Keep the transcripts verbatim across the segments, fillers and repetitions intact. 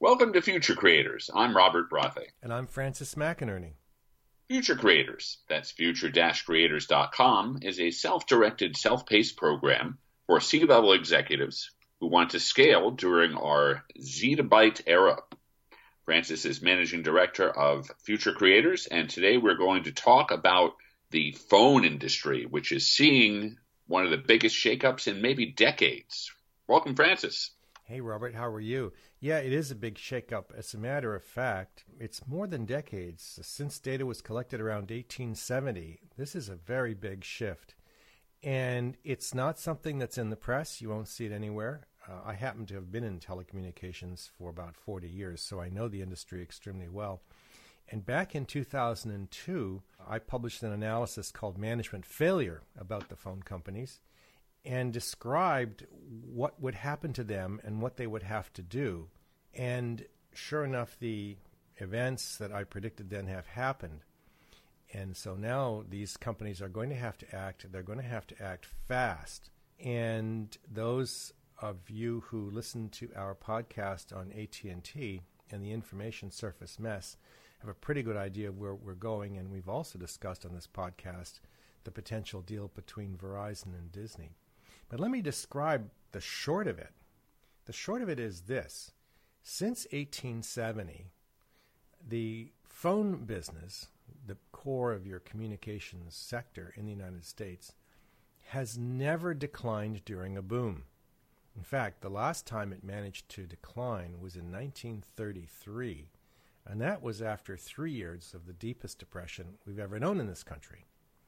Welcome to Future Creators. I'm Robert Brathe. And I'm Francis McInerney. Future Creators, that's future creators dot com, is a self-directed, self-paced program for C-level executives who want to scale during our zettabyte era. Francis is managing director of Future Creators, and today we're going to talk about the phone industry, which is seeing one of the biggest shakeups in maybe decades. Welcome, Francis. Hey, Robert, how are you? Yeah, it is a big shakeup. As a matter of fact, it's more than decades. Since data was collected around eighteen seventy, this is a very big shift. And it's not something that's in the press. You won't see it anywhere. Uh, I happen to have been in telecommunications for about forty years, so I know the industry extremely well. And back in two thousand two, I published an analysis called Management Failure about the phone companies, and described what would happen to them and what they would have to do. And sure enough, the events that I predicted then have happened. And so now these companies are going to have to act. They're going to have to act fast. And those of you who listen to our podcast on A T and T and the Information Surface Mess have a pretty good idea of where we're going. And we've also discussed on this podcast the potential deal between Verizon and Disney. But let me describe the short of it. The short of it is this. Since eighteen seventy, the phone business, the core of your communications sector in the United States, has never declined during a boom. In fact, the last time it managed to decline was in nineteen thirty-three, and that was after three years of the deepest depression we've ever known in this country.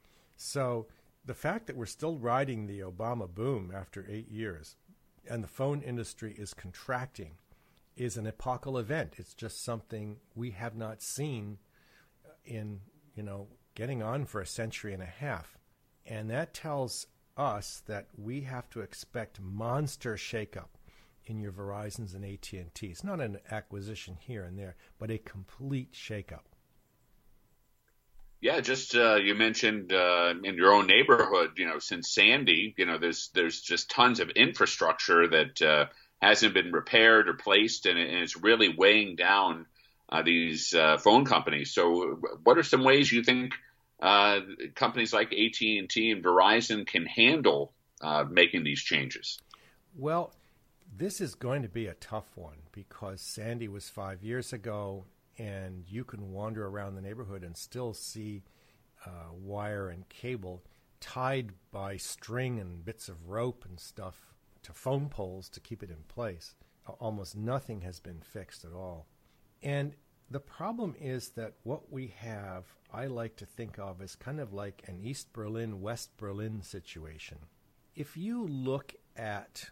So the fact that we're still riding the Obama boom after eight years and the phone industry is contracting is an epochal event. It's just something we have not seen in, you know, getting on for a century and a half. And that tells us that we have to expect monster shakeup in your Verizons and A T and T. It's not an acquisition here and there, but a complete shakeup. Yeah, just uh, you mentioned uh, in your own neighborhood, you know, since Sandy, you know, there's there's just tons of infrastructure that uh, hasn't been repaired or placed, and, and it's really weighing down uh, these uh, phone companies. So what are some ways you think uh, companies like A T and T and Verizon can handle uh, making these changes? Well, this is going to be a tough one because Sandy was five years ago. And you can wander around the neighborhood and still see uh, wire and cable tied by string and bits of rope and stuff to phone poles to keep it in place. Almost nothing has been fixed at all. And the problem is that what we have, I like to think of as kind of like an East Berlin, West Berlin situation. If you look at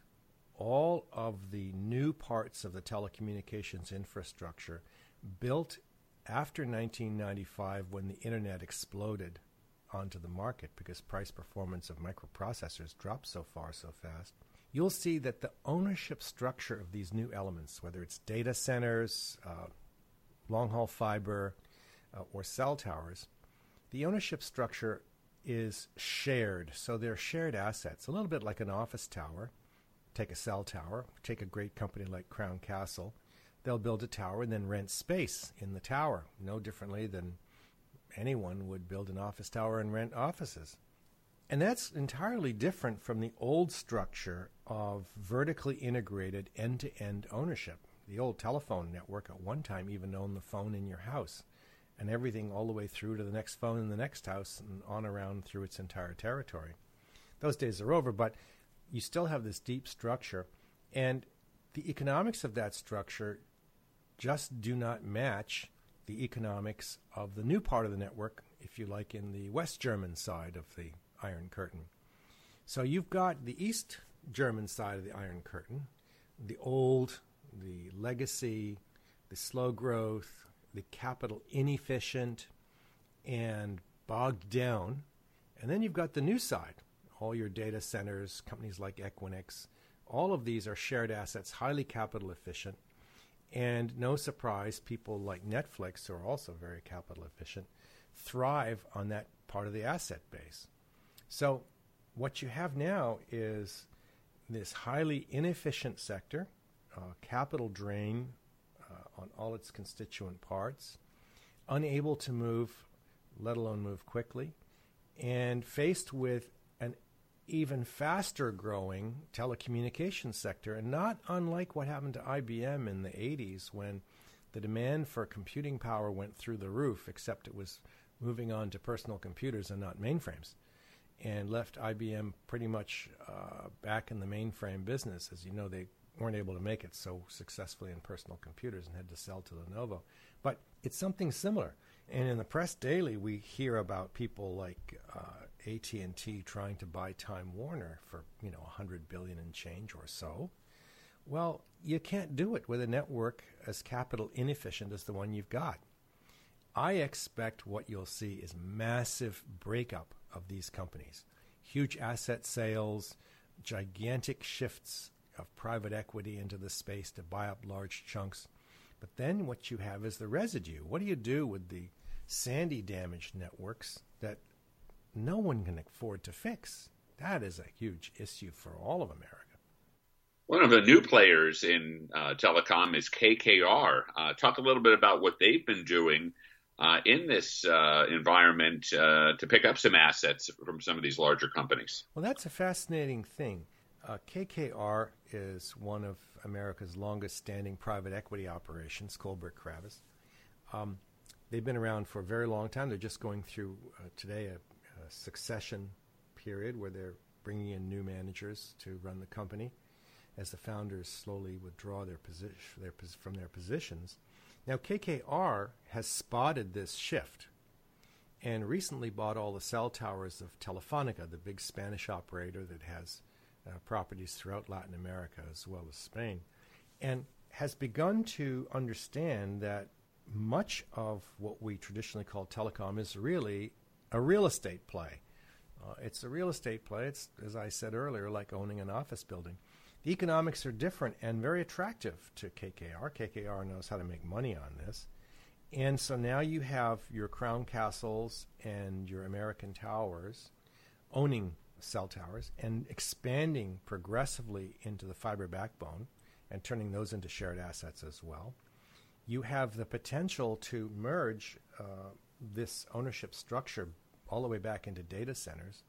all of the new parts of the telecommunications infrastructure built after nineteen ninety-five, when the internet exploded onto the market because price performance of microprocessors dropped so far so fast, you'll see that the ownership structure of these new elements, whether it's data centers, uh, long-haul fiber, uh, or cell towers, the ownership structure is shared. So they're shared assets, a little bit like an office tower. Take a cell tower, take a great company like Crown Castle. They'll build a tower and then rent space in the tower, no differently than anyone would build an office tower and rent offices. And that's entirely different from the old structure of vertically integrated end-to-end ownership. The old telephone network at one time even owned the phone in your house and everything all the way through to the next phone in the next house and on around through its entire territory. Those days are over, but you still have this deep structure, and the economics of that structure just do not match the economics of the new part of the network, if you like, in the West German side of the Iron Curtain. So you've got the East German side of the Iron Curtain, the old, the legacy, the slow growth, the capital inefficient and bogged down. And then you've got the new side, all your data centers, companies like Equinix. All of these are shared assets, highly capital efficient. And no surprise, people like Netflix, who are also very capital efficient, thrive on that part of the asset base. So what you have now is this highly inefficient sector, uh, capital drain, uh, on all its constituent parts, unable to move, let alone move quickly, and faced with an even faster growing telecommunications sector, and not unlike what happened to I B M in the eighties when the demand for computing power went through the roof, except it was moving on to personal computers and not mainframes, and left I B M pretty much uh, back in the mainframe business. As you know, they weren't able to make it so successfully in personal computers and had to sell to Lenovo. But it's something similar. And in the press daily, we hear about people like uh, A T and T trying to buy Time Warner for, you know, one hundred billion dollars and change or so. Well, you can't do it with a network as capital inefficient as the one you've got. I expect what you'll see is massive breakup of these companies. Huge asset sales, gigantic shifts of private equity into the space to buy up large chunks. But then what you have is the residue. What do you do with the Sandy damaged networks that no one can afford to fix? That is a huge issue for all of America. One of the new players in uh, telecom is K K R. Uh, talk a little bit about what they've been doing uh, in this uh, environment uh, to pick up some assets from some of these larger companies. Well, that's a fascinating thing. Uh, K K R is one of America's longest-standing private equity operations, Kohlberg Kravis. Um, they've been around for a very long time. They're just going through uh, today a, a succession period where they're bringing in new managers to run the company as the founders slowly withdraw their position their, from their positions. Now, K K R has spotted this shift and recently bought all the cell towers of Telefonica, the big Spanish operator that has uh, properties throughout Latin America as well as Spain, and has begun to understand that much of what we traditionally call telecom is really a real estate play. Uh, it's a real estate play. It's, as I said earlier, like owning an office building. The economics are different and very attractive to K K R. K K R knows how to make money on this. And so now you have your Crown Castles and your American Towers owning cell towers and expanding progressively into the fiber backbone and turning those into shared assets as well. You have the potential to merge uh, this ownership structure all the way back into data centers.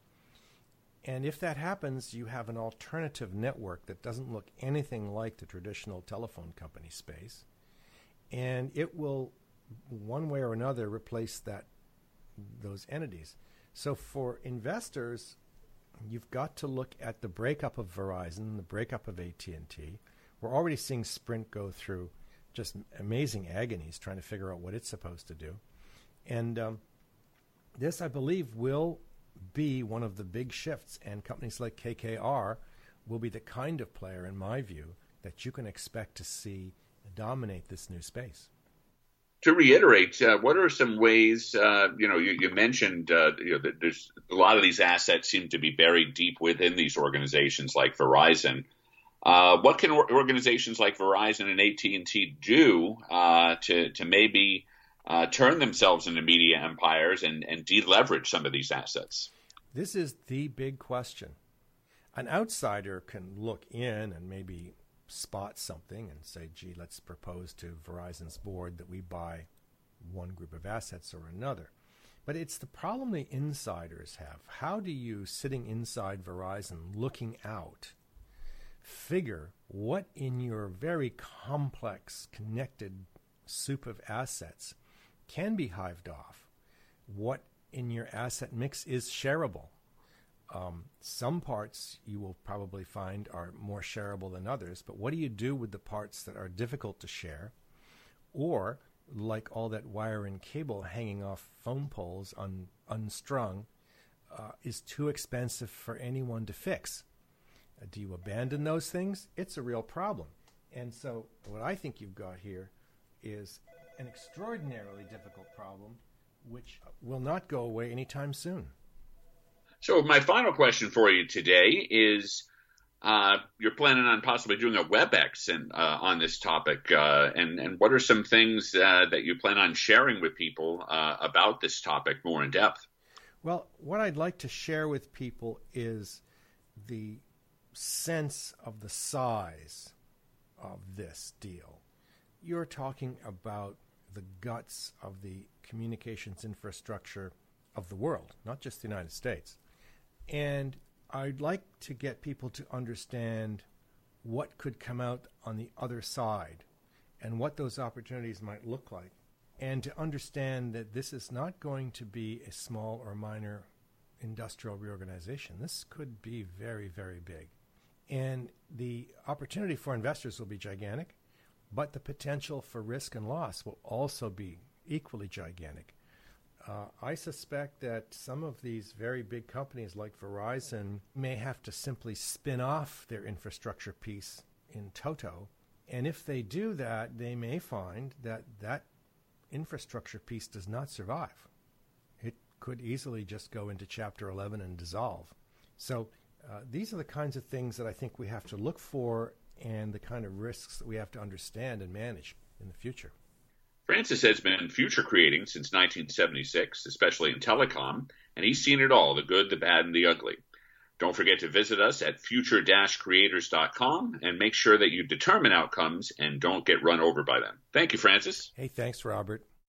And if that happens, you have an alternative network that doesn't look anything like the traditional telephone company space. And it will, one way or another, replace that those entities. So for investors, you've got to look at the breakup of Verizon, the breakup of A T and T. We're already seeing Sprint go through just amazing agonies trying to figure out what it's supposed to do. And um, this, I believe, will be one of the big shifts, and companies like K K R will be the kind of player, in my view, that you can expect to see dominate this new space. To reiterate, uh, what are some ways, uh, you know, you, you mentioned uh, you know, that there's a lot of these assets seem to be buried deep within these organizations like Verizon. Uh, what can organizations like Verizon and A T and T do uh, to, to maybe uh, turn themselves into media empires and, and deleverage some of these assets? This is the big question. An outsider can look in and maybe spot something and say, gee, let's propose to Verizon's board that we buy one group of assets or another. But it's the problem the insiders have. How do you, sitting inside Verizon, looking out, figure what in your very complex, connected soup of assets can be hived off? What in your asset mix is shareable? Um, some parts you will probably find are more shareable than others, but what do you do with the parts that are difficult to share? Or, like all that wire and cable hanging off phone poles un, unstrung, uh, is too expensive for anyone to fix? Uh, do you abandon those things? It's a real problem. And so what I think you've got here is an extraordinarily difficult problem which will not go away anytime soon. So my final question for you today is, uh, you're planning on possibly doing a WebEx and, uh, on this topic, uh, and, and what are some things uh, that you plan on sharing with people uh, about this topic more in depth? Well, what I'd like to share with people is the sense of the size of this deal. you're talking about the guts of the communications infrastructure of the world, not just the United States. And I'd like to get people to understand what could come out on the other side and what those opportunities might look like, and to understand that this is not going to be a small or minor industrial reorganization. This could be very, very big. And the opportunity for investors will be gigantic, but the potential for risk and loss will also be equally gigantic. Uh, I suspect that some of these very big companies like Verizon may have to simply spin off their infrastructure piece in toto. And if they do that, they may find that that infrastructure piece does not survive. It could easily just go into Chapter eleven and dissolve. So uh, these are the kinds of things that I think we have to look for and the kind of risks that we have to understand and manage in the future. Francis has been future creating since nineteen seventy-six, especially in telecom, and he's seen it all, the good, the bad, and the ugly. Don't forget to visit us at future dash creators dot com and make sure that you determine outcomes and don't get run over by them. Thank you, Francis. Hey, thanks, Robert.